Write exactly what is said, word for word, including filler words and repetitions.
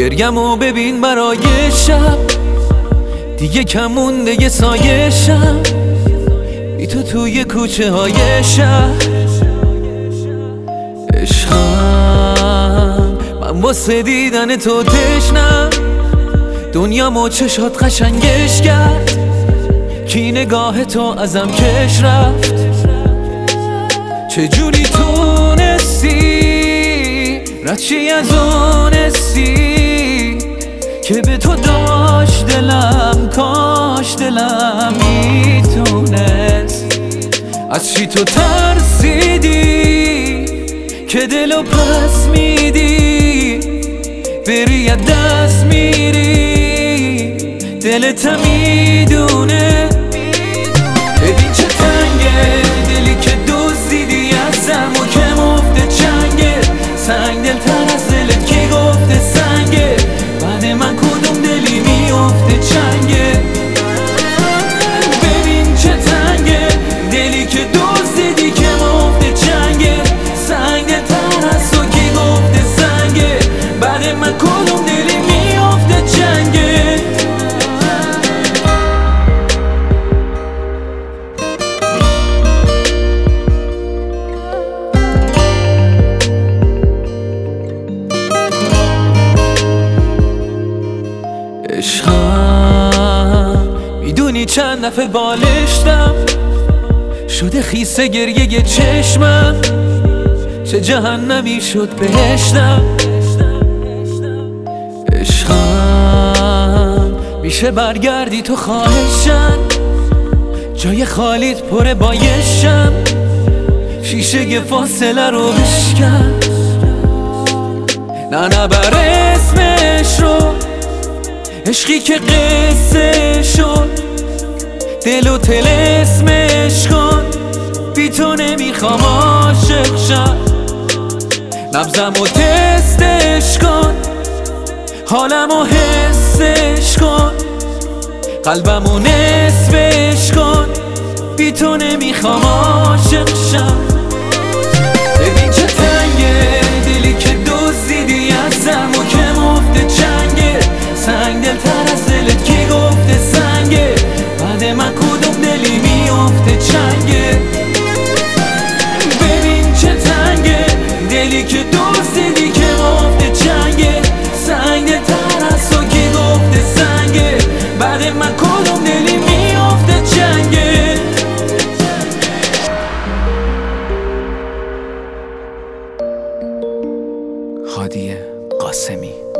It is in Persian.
گریمو ببین برای شب، دیگه کم مونده یه سایه شب بی تو توی کوچه های شهر. عشقم من واسه دیدن تو تشنم، دنیا مو چشات قشنگش کرد، کی نگاه تو ازم کش رفت. چجوری تونستی ردشی از اونستی که به تو داشت دلم، کاش دلم میتونست. از چی تو ترسیدی که دلو پس میدی، بری از دست میری، دلت میدونه. ببین چه تنگه دلی که دزدیدی ازم و که مفته چنگه، سنگ دلتر از دلت کی گفته سنگه، بعد من کدوم دلی میفته چنگه. ببین چه تنگه دلی که دزدیدی که مفته چنگه، سنگ دلتر از تو کی گفته سنگه، بعد من کدوم دلی میفته چنگه. عشقم میدونی چند دفعه بالشتم شده خیسه گریه چشمم، چه جهنمی شد بهشتم. عشقم میشه برگردی تو خواهشم، جای خالیت پره بایشم، شیشه فاصله رو بشکن. نه نبر اسمش رو، عشقی که قصه شد، دل و طلسمش کن، بی تو نمیخوام عاشق شم. نبضم و تستش کن، حالم و حسش کن، قلبم و نصفش کن، بی تو نمیخوام عاشق شم. ببین چه تنگه دلی که دزدیدی ازم و که مفته چنگه، سنگ دلتر از دلت کی گفته سنگه، بعد من کدوم دلی میفته چنگه. ببین چه تنگه دلی که دزدیدی که مفته چنگه، سنگ دلتر از تو کی گفته سنگه، بعد من کدوم دلی میفته چنگه. هادی قاسمی.